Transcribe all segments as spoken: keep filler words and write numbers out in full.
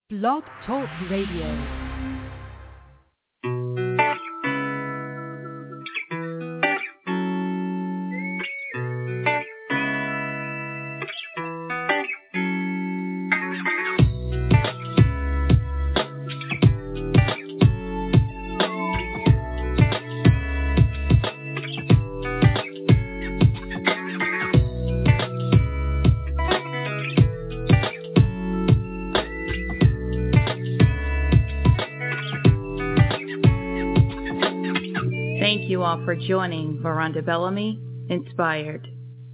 Blog Talk Radio. Thank you all for joining Veranda Bellamy Inspired.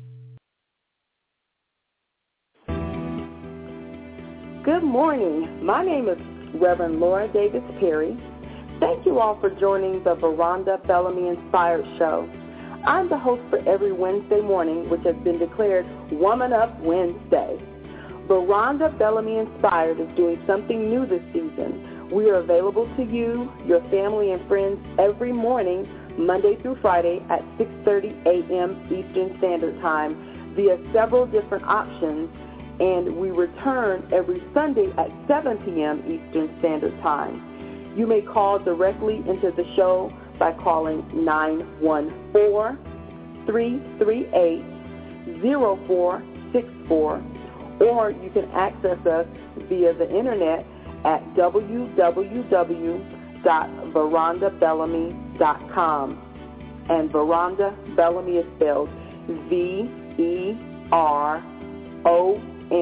Good morning. My name is Reverend Laura Davis Perry. Thank you all for joining the Veranda Bellamy Inspired show. I'm the host for every Wednesday morning, which has been declared Woman Up Wednesday. Veranda Bellamy Inspired is doing something new this season. We are available to you, your family, and friends every morning, Monday through Friday at six thirty a.m. Eastern Standard Time via several different options, and we return every Sunday at seven p.m. Eastern Standard Time. You may call directly into the show by calling nine one four, three three eight, zero four six four, or you can access us via the internet at w w w dot veranda bellamy dot com. And Veranda Bellamy is spelled V E R O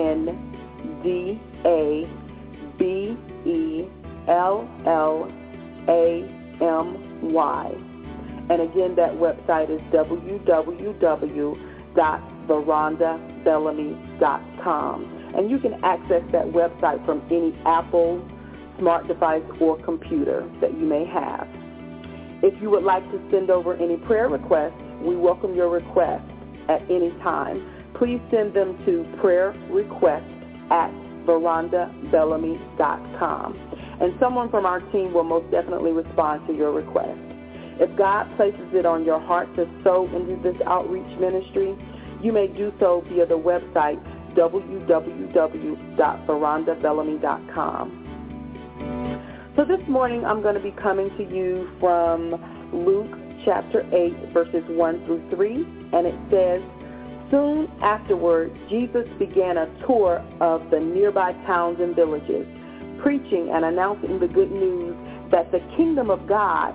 N D A B E L L A M Y. And again, that website is w w w dot veranda bellamy dot com. And you can access that website from any Apple smart device or computer that you may have. If you would like to send over any prayer requests, we welcome your requests at any time. Please send them to prayer request at veranda bellamy dot com. And someone from our team will most definitely respond to your request. If God places it on your heart to sow into this outreach ministry, you may do so via the website w w w dot veranda bellamy dot com. So this morning I'm going to be coming to you from Luke chapter eight, verses one through three, and it says, "Soon afterward, Jesus began a tour of the nearby towns and villages, preaching and announcing the good news that the kingdom of God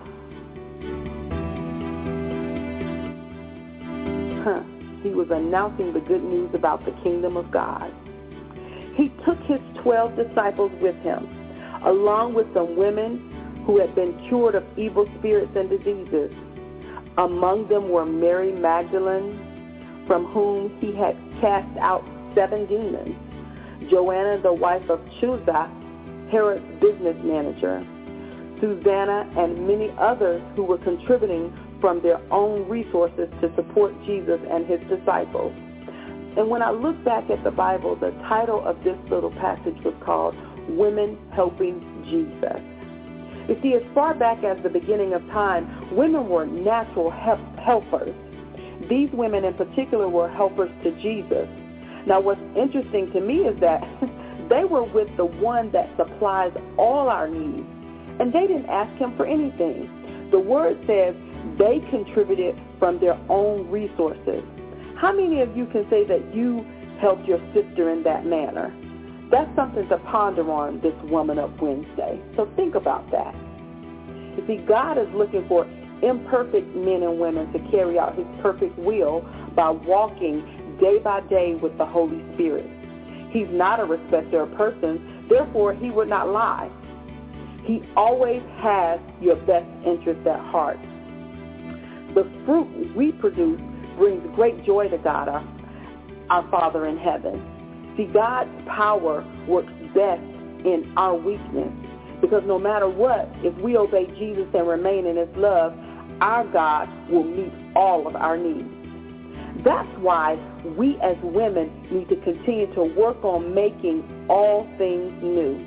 huh, He was announcing the good news about the kingdom of God. He took his twelve disciples with him, along with some women who had been cured of evil spirits and diseases. Among them were Mary Magdalene, from whom he had cast out seven demons, Joanna, the wife of Chuza, Herod's business manager, Susanna, and many others who were contributing from their own resources to support Jesus and his disciples." And when I look back at the Bible, the title of this little passage was called Women Helping Jesus. You see, as far back as the beginning of time, women were natural help- helpers. These women in particular were helpers to Jesus. Now, what's interesting to me is that they were with the one that supplies all our needs, and they didn't ask him for anything. The word says they contributed from their own resources. How many of you can say that you helped your sister in that manner? That's something to ponder on this Woman Up Wednesday. So think about that. You see, God is looking for imperfect men and women to carry out his perfect will by walking day by day with the Holy Spirit. He's not a respecter of persons, therefore he would not lie. He always has your best interest at heart. The fruit we produce brings great joy to God, our, our Father in heaven. See, God's power works best in our weakness, because no matter what, if we obey Jesus and remain in his love, our God will meet all of our needs. That's why we as women need to continue to work on making all things new.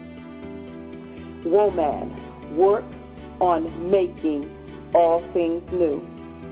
Woman, work on making all things new.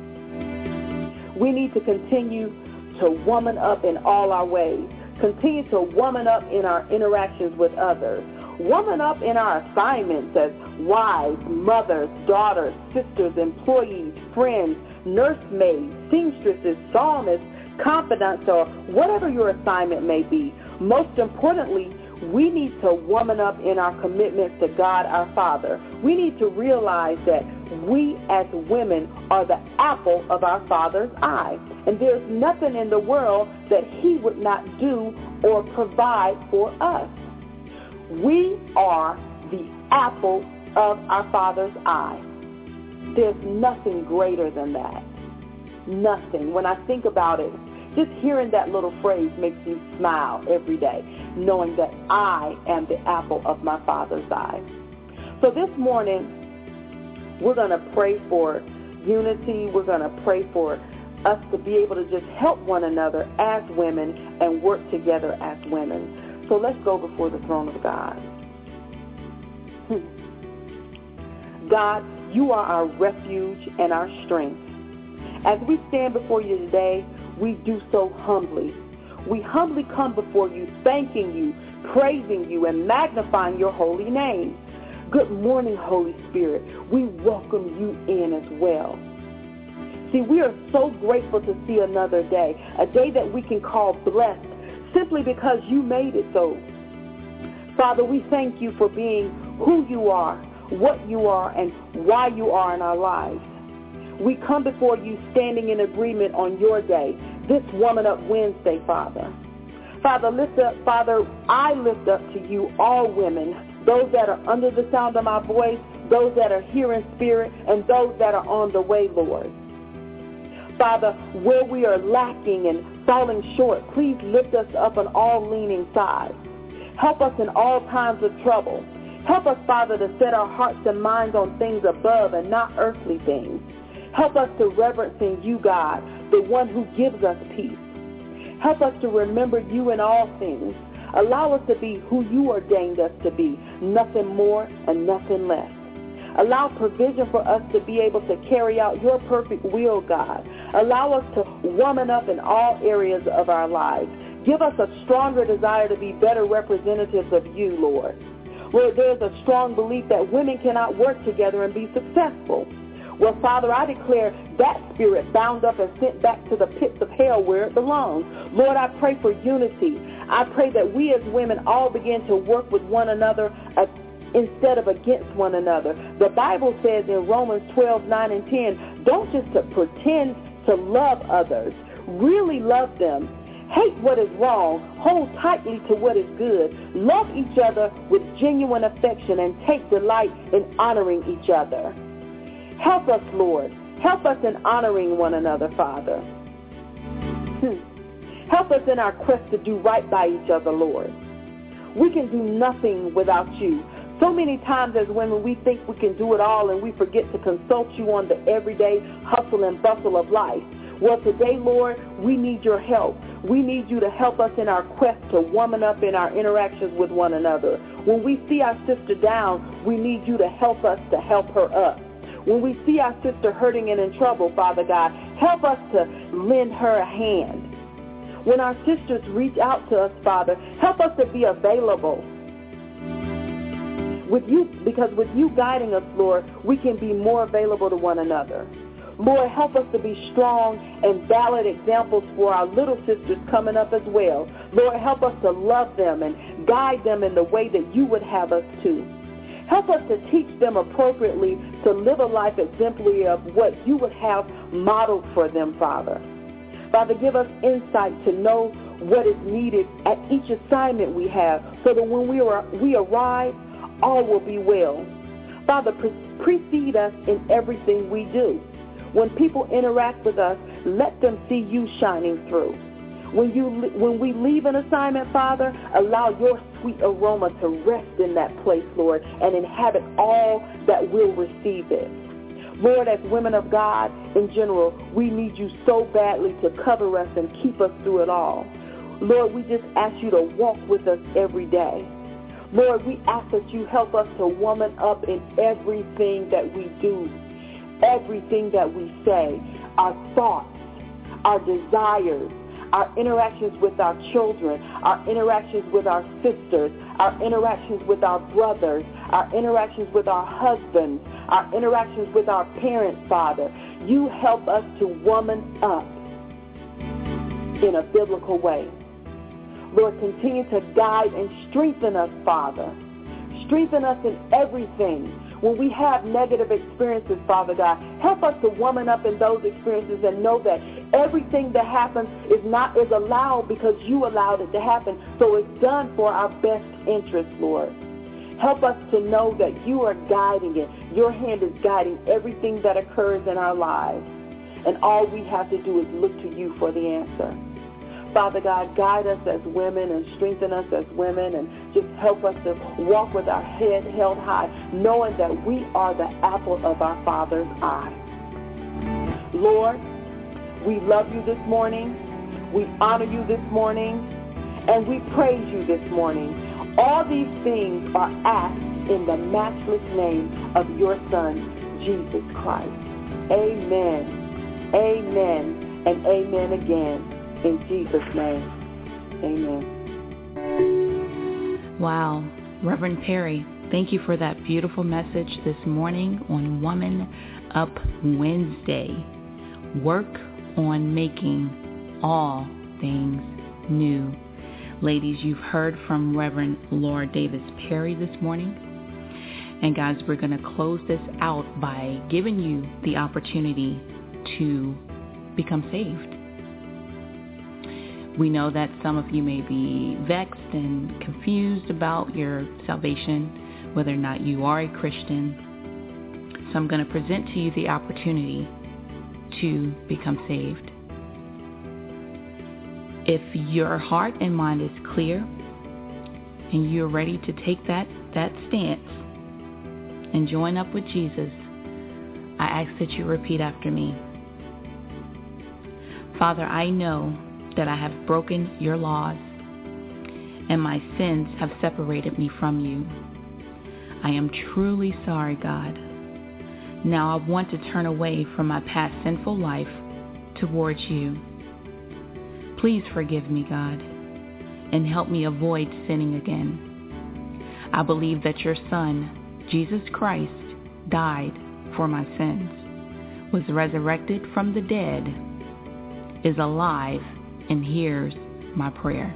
We need to continue to woman up in all our ways. Continue to woman up in our interactions with others. woman up in our assignments as wives, mothers, daughters, sisters, employees, friends, nursemaids, seamstresses, psalmists, confidants, or whatever your assignment may be. Most importantly, we need to woman up in our commitments to God our Father. We need to realize that we as women are the apple of our Father's eye. And there's nothing in the world that he would not do or provide for us. We are the apple of our Father's eye. There's nothing greater than that. Nothing. When I think about it, just hearing that little phrase makes me smile every day, knowing that I am the apple of my Father's eye. So this morning, we're going to pray for unity. We're going to pray for us to be able to just help one another as women and work together as women. So let's go before the throne of God. God, you are our refuge and our strength. As we stand before you today, we do so humbly. We humbly come before you, thanking you, praising you, and magnifying your holy name. Good morning, Holy Spirit. We welcome you in as well. See, we are so grateful to see another day, a day that we can call blessed simply because you made it so. Father, we thank you for being who you are, what you are, and why you are in our lives. We come before you standing in agreement on your day, this Woman Up Wednesday, Father. Father, lift up, Father, I lift up to you all women, those that are under the sound of my voice, those that are here in spirit, and those that are on the way, Lord. Father, where we are lacking and falling short, please lift us up on all leaning sides. Help us in all times of trouble. Help us, Father, to set our hearts and minds on things above and not earthly things. Help us to reverence in you, God, the one who gives us peace. Help us to remember you in all things. Allow us to be who you ordained us to be, nothing more and nothing less. Allow provision for us to be able to carry out your perfect will, God. Allow us to woman up in all areas of our lives. Give us a stronger desire to be better representatives of you, Lord. Lord, there's a strong belief that women cannot work together and be successful. Well, Father, I declare that spirit bound up and sent back to the pits of hell where it belongs. Lord, I pray for unity. I pray that we as women all begin to work with one another uh, instead of against one another. The Bible says in Romans twelve, nine and ten, don't just to pretend to love others. Really love them. Hate what is wrong. Hold tightly to what is good. Love each other with genuine affection and take delight in honoring each other. Help us, Lord. Help us in honoring one another, Father. Hmm. Help us in our quest to do right by each other, Lord. We can do nothing without you. So many times as women, we think we can do it all and we forget to consult you on the everyday hustle and bustle of life. Well, today, Lord, we need your help. We need you to help us in our quest to woman up in our interactions with one another. When we see our sister down, we need you to help us to help her up. When we see our sister hurting and in trouble, Father God, help us to lend her a hand. When our sisters reach out to us, Father, help us to be available. With you, because with you guiding us, Lord, we can be more available to one another. Lord, help us to be strong and valid examples for our little sisters coming up as well. Lord, help us to love them and guide them in the way that you would have us to. Help us to teach them appropriately to live a life exemplary of what you would have modeled for them, Father. Father, give us insight to know what is needed at each assignment we have so that when we, are, we arrive, all will be well. Father, pre- precede us in everything we do. When people interact with us, let them see you shining through. When you when we leave an assignment, Father, allow your sweet aroma to rest in that place, Lord, and inhabit all that will receive it. Lord, as women of God in general, we need you so badly to cover us and keep us through it all. Lord, we just ask you to walk with us every day. Lord, we ask that you help us to woman up in everything that we do, everything that we say, our thoughts, our desires, our interactions with our children, our interactions with our sisters, our interactions with our brothers, our interactions with our husbands, our interactions with our parents, Father. You help us to woman up in a biblical way. Lord, continue to guide and strengthen us, Father. Strengthen us in everything. When we have negative experiences, Father God, help us to woman up in those experiences and know that everything that happens is not is allowed because you allowed it to happen. So it's done for our best interest, Lord. Help us to know that you are guiding it. Your hand is guiding everything that occurs in our lives. And all we have to do is look to you for the answer. Father God, guide us as women and strengthen us as women and just help us to walk with our head held high, knowing that we are the apple of our Father's eye. Lord, we love you this morning. We honor you this morning. And we praise you this morning. All these things are asked in the matchless name of your Son, Jesus Christ. Amen. Amen. And amen again. In Jesus' name, amen. Wow. Reverend Perry, thank you for that beautiful message this morning on Woman Up Wednesday. Work on making all things new. Ladies, you've heard from Reverend Laura Davis Perry this morning. And guys, we're going to close this out by giving you the opportunity to become saved. We know that some of you may be vexed and confused about your salvation, whether or not you are a Christian. So I'm going to present to you the opportunity to become saved. If your heart and mind is clear and you're ready to take that, that stance and join up with Jesus, I ask that you repeat after me. Father, I know that I have broken your laws, and my sins have separated me from you. I am truly sorry, God. Now I want to turn away from my past sinful life towards you. Please forgive me, God, and help me avoid sinning again. I believe that your Son, Jesus Christ, died for my sins, was resurrected from the dead, is alive, and hears my prayer.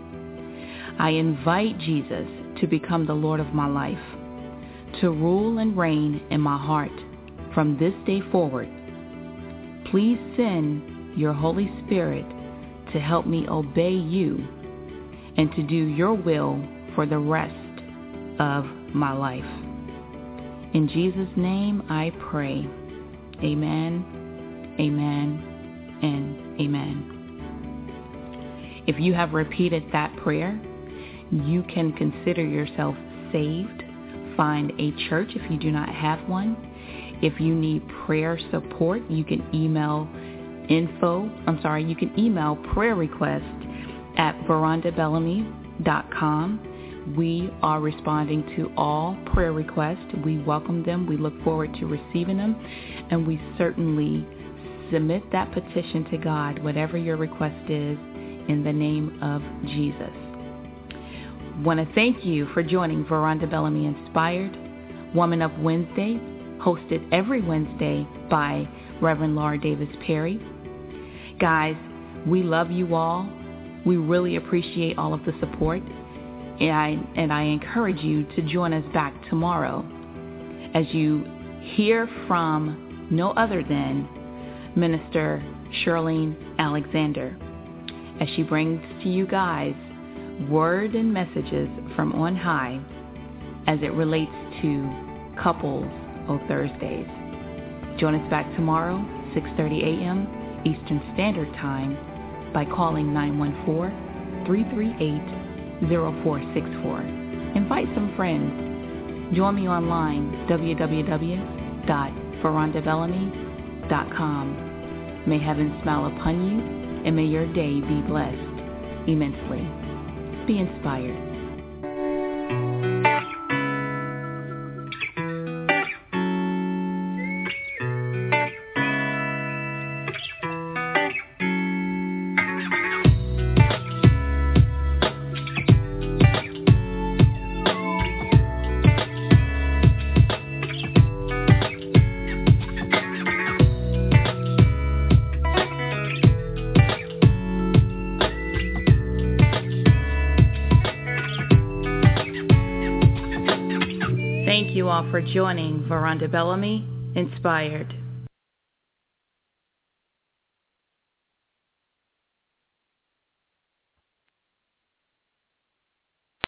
I invite Jesus to become the Lord of my life, to rule and reign in my heart from this day forward. Please send your Holy Spirit to help me obey you and to do your will for the rest of my life. In Jesus' name I pray. Amen, amen, and amen. If you have repeated that prayer, you can consider yourself saved. Find a church if you do not have one. If you need prayer support, you can email info, I'm sorry, you can email prayer request at veranda bellamy dot com. We are responding to all prayer requests. We welcome them. We look forward to receiving them. And we certainly submit that petition to God, whatever your request is, in the name of Jesus. Want to thank you for joining Veranda Bellamy Inspired, Woman Up Wednesday, hosted every Wednesday by Reverend Laura Davis Perry. Guys, we love you all. We really appreciate all of the support, and I, and I encourage you to join us back tomorrow as you hear from no other than Minister Shirlene Alexander, as she brings to you guys word and messages from on high as it relates to Couples O Thursdays. Join us back tomorrow, six thirty a.m. Eastern Standard Time, by calling nine one four, three three eight, zero four six four. Invite some friends. Join me online, w w w dot veranda bellamy dot com. May heaven smile upon you, and may your day be blessed immensely. Be inspired. Thank you all for joining Veranda Bellamy Inspired.